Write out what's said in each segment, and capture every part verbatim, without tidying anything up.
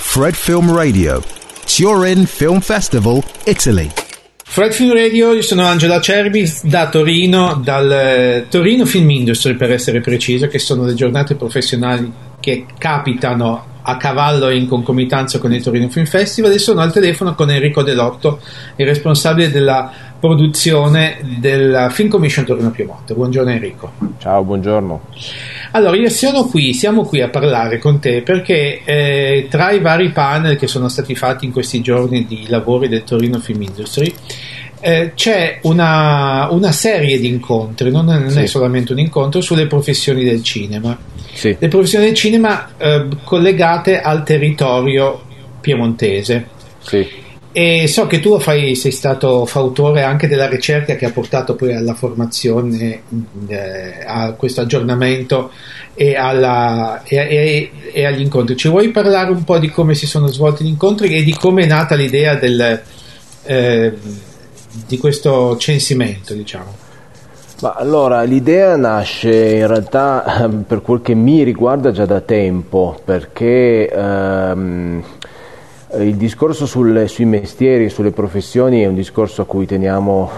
Fred Film Radio, Turin Film Festival, Italy. Fred Film Radio, io sono Angelo Acerbi da Torino, dal Torino Film Industry per essere preciso, che sono le giornate professionali che capitano a cavallo e in concomitanza con il Torino Film Festival, e sono al telefono con Enrico Delotto, il responsabile della produzione della Film Commission Torino Piemonte. Buongiorno Enrico. Ciao, buongiorno. Allora, io sono qui, siamo qui a parlare con te perché eh, tra i vari panel che sono stati fatti in questi giorni di lavori del Torino Film Industry eh, c'è una, una serie di incontri, non è, non sì. è solamente un incontro, sulle professioni del cinema. Sì. Le professioni del cinema eh, collegate al territorio piemontese. Sì. E so che tu fai, sei stato fautore anche della ricerca che ha portato poi alla formazione, eh, a questo aggiornamento e, alla, e, e, e agli incontri. Ci vuoi parlare un po' di come si sono svolti gli incontri e di come è nata l'idea del, eh, di questo censimento, diciamo? Ma allora, l'idea nasce in realtà, per quel che mi riguarda, già da tempo, perché ehm, il discorso sulle, sui mestieri e sulle professioni è un discorso a cui teniamo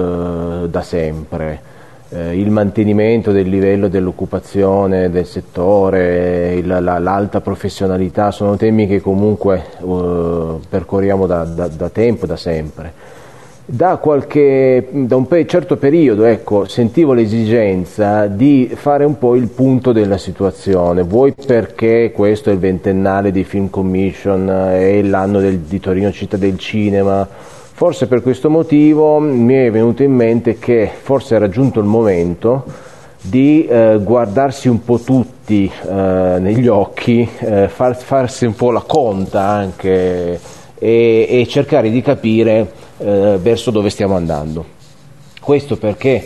eh, da sempre. Eh, il mantenimento del livello dell'occupazione del settore, il, la, l'alta professionalità sono temi che comunque eh, percorriamo da, da, da tempo, da sempre. Da, qualche, da un certo periodo ecco, sentivo l'esigenza di fare un po' il punto della situazione, vuoi perché questo è il ventennale di Film Commission, è l'anno del, di Torino Città del Cinema, forse per questo motivo mi è venuto in mente che forse era giunto il momento di eh, guardarsi un po' tutti eh, negli occhi, eh, far, farsi un po' la conta anche e, e cercare di capire Eh, verso dove stiamo andando. Questo perché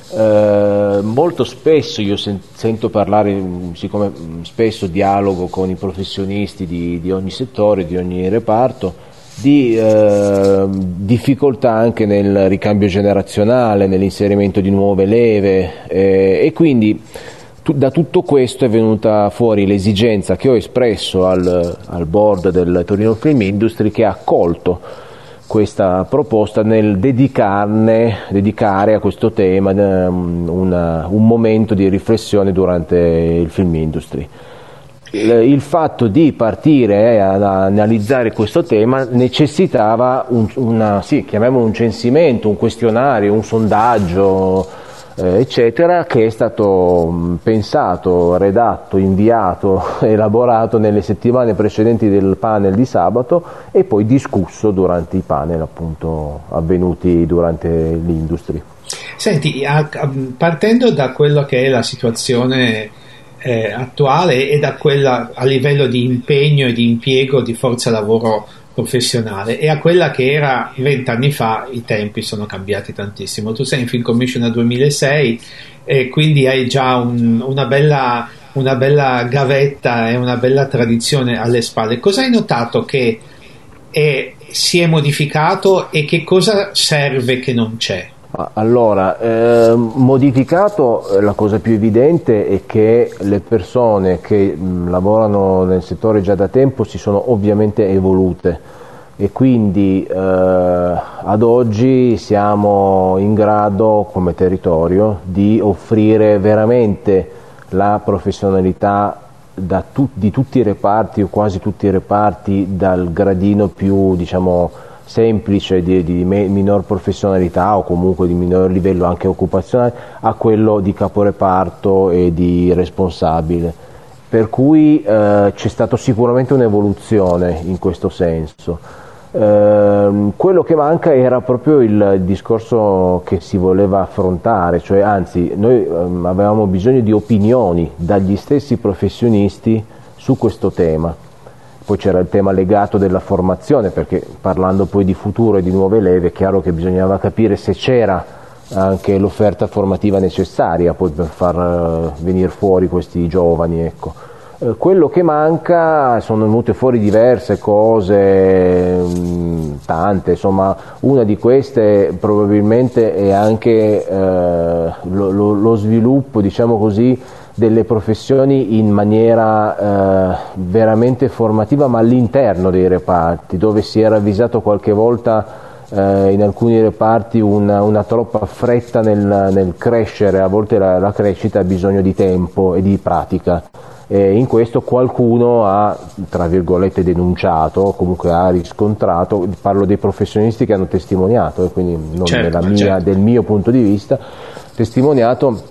eh, molto spesso io sen- sento parlare, siccome spesso dialogo con i professionisti di, di ogni settore, di ogni reparto, di eh, difficoltà anche nel ricambio generazionale, nell'inserimento di nuove leve eh, e quindi tu, da tutto questo è venuta fuori l'esigenza che ho espresso al, al board del Torino Film Industry, che ha accolto questa proposta nel dedicarne, dedicare a questo tema una, un momento di riflessione durante il Film Industry. Il, il fatto di partire ad analizzare questo tema necessitava un, una, sì, chiamiamolo un censimento, un questionario, un sondaggio, eh, eccetera, che è stato pensato, redatto, inviato, elaborato nelle settimane precedenti del panel di sabato e poi discusso durante i panel appunto avvenuti durante l'Industry. Senti, a, a, partendo da quello che è la situazione eh, attuale e da quella a livello di impegno e di impiego di forza lavoro professionale e a quella che era vent'anni fa, i tempi sono cambiati tantissimo. Tu sei in Film Commission dal duemilasei e quindi hai già un, una bella una bella gavetta e una bella tradizione alle spalle. Cosa hai notato che è, si è modificato e che cosa serve che non c'è? Allora, eh, modificato, la cosa più evidente è che le persone che mh, lavorano nel settore già da tempo si sono ovviamente evolute e quindi eh, ad oggi siamo in grado come territorio di offrire veramente la professionalità da tu, di tutti i reparti o quasi tutti i reparti, dal gradino più diciamo semplice di, di me, minor professionalità o comunque di minor livello anche occupazionale a quello di caporeparto e di responsabile, per cui eh, c'è stata sicuramente un'evoluzione in questo senso. Eh, quello che manca era proprio il discorso che si voleva affrontare, cioè anzi noi ehm, avevamo bisogno di opinioni dagli stessi professionisti su questo tema. Poi c'era il tema legato della formazione, perché parlando poi di futuro e di nuove leve è chiaro che bisognava capire se c'era anche l'offerta formativa necessaria poi per far venire fuori questi giovani, ecco. Eh, quello che manca, sono venute fuori diverse cose, mh, tante, insomma una di queste probabilmente è anche eh, lo, lo, lo sviluppo, diciamo così, delle professioni in maniera eh, veramente formativa, ma all'interno dei reparti, dove si è ravvisato qualche volta eh, in alcuni reparti una, una troppa fretta nel, nel crescere. A volte la, la crescita ha bisogno di tempo e di pratica. E in questo qualcuno ha, tra virgolette, denunciato, comunque ha riscontrato, parlo dei professionisti che hanno testimoniato, e quindi non certo, della mia, certo. del mio punto di vista, testimoniato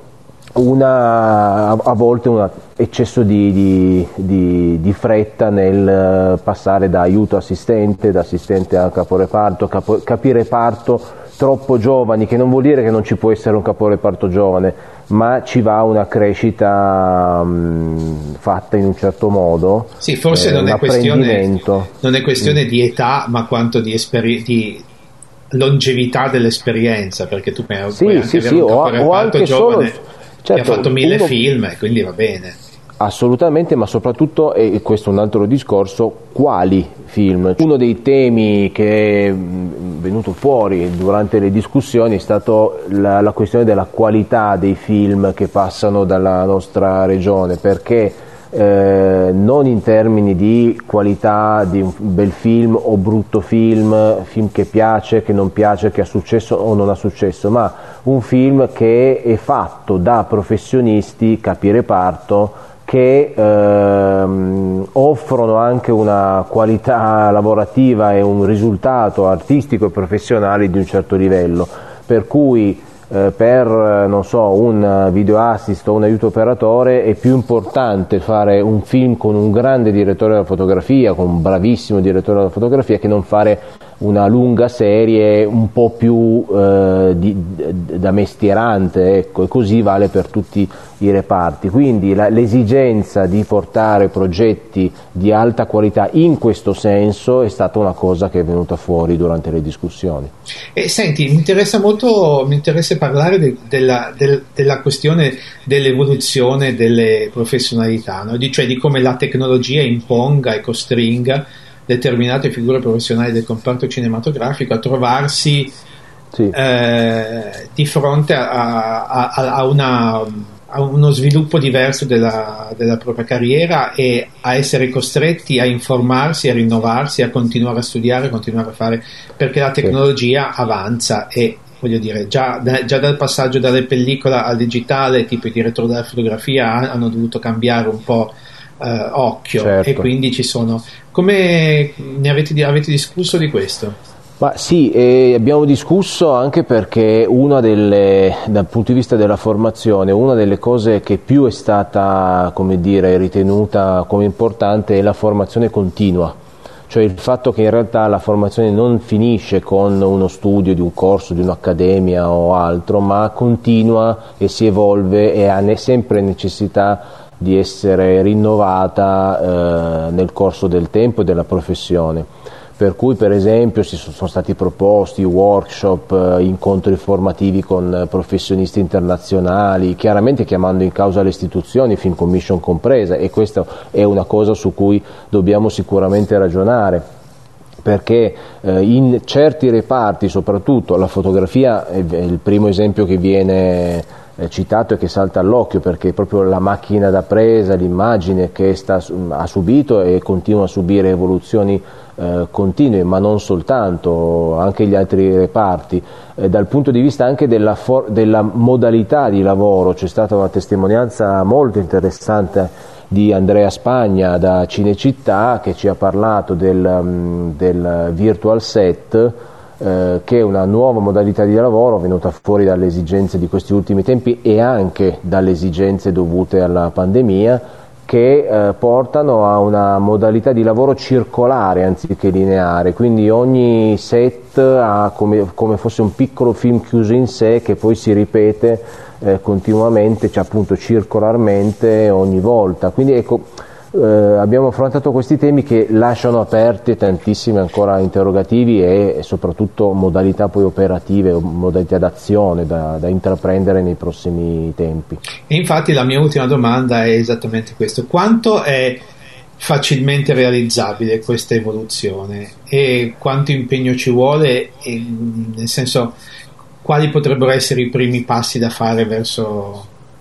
una, a volte un eccesso di, di, di, di fretta nel passare da aiuto assistente, da assistente a caporeparto, capo, capireparto troppo giovani, che non vuol dire che non ci può essere un caporeparto giovane, ma ci va una crescita mh, fatta in un certo modo. Sì, forse eh, non, è questione, non è questione mm. di età, ma quanto di, esperi- di longevità dell'esperienza, perché tu puoi sì, anche sì, avere sì, un o, caporeparto o anche giovane solo, certo, che ha fatto mille uno... film, quindi va bene. Assolutamente, ma soprattutto, e questo è un altro discorso, quali film? Uno dei temi che è venuto fuori durante le discussioni è stato la, la questione della qualità dei film che passano dalla nostra regione, perché eh, non in termini di qualità di un bel film o brutto film, film che piace, che non piace, che ha successo o non ha successo, ma un film che è fatto da professionisti, capireparto, che ehm, offrono anche una qualità lavorativa e un risultato artistico e professionale di un certo livello, per cui eh, per non so, un video assist o un aiuto operatore è più importante fare un film con un grande direttore della fotografia, con un bravissimo direttore della fotografia, che non fare una lunga serie un po' più eh, di, da mestierante, ecco, e così vale per tutti i reparti. Quindi la, l'esigenza di portare progetti di alta qualità in questo senso è stata una cosa che è venuta fuori durante le discussioni. E senti, mi interessa molto, mi interessa parlare de, della, del, della questione dell'evoluzione delle professionalità, no? di, cioè di come la tecnologia imponga e costringa determinate figure professionali del comparto cinematografico a trovarsi sì. eh, di fronte a, a, a, una, a uno sviluppo diverso della, della propria carriera e a essere costretti a informarsi, a rinnovarsi, a continuare a studiare, a continuare a fare, perché la tecnologia sì. avanza e voglio dire, già, da, già dal passaggio dalle pellicola al digitale, tipo i direttori della fotografia hanno dovuto cambiare un po' Uh, occhio, certo. E quindi ci sono. Come ne avete, avete discusso di questo? Ma sì, eh, abbiamo discusso anche perché una delle, dal punto di vista della formazione, una delle cose che più è stata, come dire, ritenuta come importante è la formazione continua. Cioè il fatto che in realtà la formazione non finisce con uno studio di un corso, di un'accademia o altro, ma continua e si evolve e ha ne- sempre necessità di essere rinnovata eh, nel corso del tempo e della professione. Per cui per esempio si sono stati proposti workshop, eh, incontri formativi con professionisti internazionali, chiaramente chiamando in causa le istituzioni, Film Commission compresa, e questa è una cosa su cui dobbiamo sicuramente ragionare, perché eh, in certi reparti, soprattutto la fotografia è il primo esempio che viene eh, citato e che salta all'occhio, perché proprio la macchina da presa, l'immagine che sta, ha subito e continua a subire evoluzioni eh, continue, ma non soltanto, anche gli altri reparti. Eh, dal punto di vista anche della, for- della modalità di lavoro c'è stata una testimonianza molto interessante di Andrea Spagna da Cinecittà, che ci ha parlato del, del virtual set, eh, che è una nuova modalità di lavoro venuta fuori dalle esigenze di questi ultimi tempi e anche dalle esigenze dovute alla pandemia, che eh, portano a una modalità di lavoro circolare anziché lineare, quindi ogni set ha come, come fosse un piccolo film chiuso in sé che poi si ripete eh, continuamente, cioè appunto circolarmente ogni volta. Quindi ecco, eh, abbiamo affrontato questi temi che lasciano aperti tantissimi ancora interrogativi e, e soprattutto modalità poi operative, modalità d'azione da, da intraprendere nei prossimi tempi. E infatti la mia ultima domanda è esattamente questo: quanto è facilmente realizzabile questa evoluzione e quanto impegno ci vuole, e, nel senso, quali potrebbero essere i primi passi da fare verso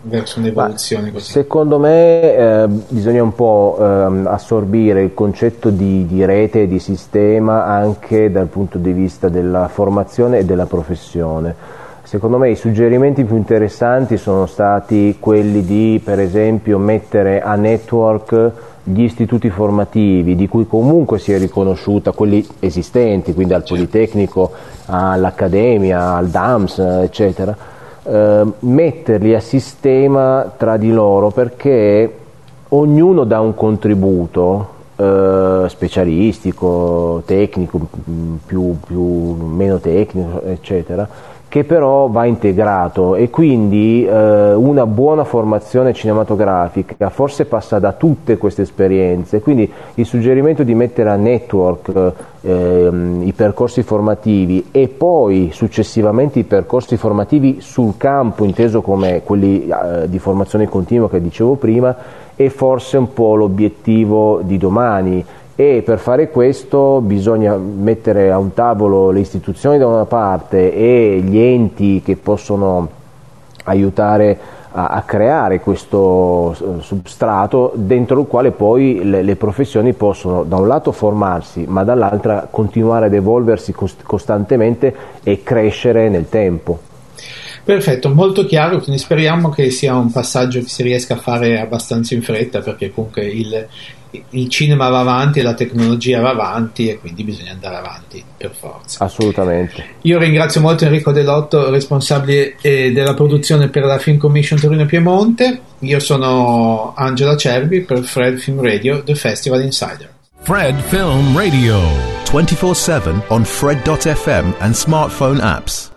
verso un'evoluzione così? Secondo me eh, bisogna un po' eh, assorbire il concetto di, di rete e di sistema anche dal punto di vista della formazione e della professione. Secondo me i suggerimenti più interessanti sono stati quelli di, per esempio, mettere a network gli istituti formativi di cui comunque si è riconosciuta, quelli esistenti, quindi al Politecnico, all'Accademia, al D A M S, eccetera, eh, metterli a sistema tra di loro, perché ognuno dà un contributo eh, specialistico, tecnico, più, più meno tecnico, eccetera, che però va integrato, e quindi eh, una buona formazione cinematografica forse passa da tutte queste esperienze. Quindi il suggerimento di mettere a network eh, i percorsi formativi e poi successivamente i percorsi formativi sul campo, inteso come quelli eh, di formazione continua che dicevo prima, è forse un po' l'obiettivo di domani. E per fare questo bisogna mettere a un tavolo le istituzioni da una parte e gli enti che possono aiutare a, a creare questo substrato dentro il quale poi le, le professioni possono da un lato formarsi, ma dall'altra continuare ad evolversi cost- costantemente e crescere nel tempo. Perfetto, molto chiaro, quindi speriamo che sia un passaggio che si riesca a fare abbastanza in fretta, perché comunque il, il cinema va avanti e la tecnologia va avanti e quindi bisogna andare avanti per forza. Assolutamente. Io ringrazio molto Enrico Dell'Otto, responsabile eh, della produzione per la Film Commission Torino Piemonte. Io sono Angela Cervi per Fred Film Radio, The Festival Insider. Fred Film Radio twenty-four seven on Fred dot f m and smartphone apps.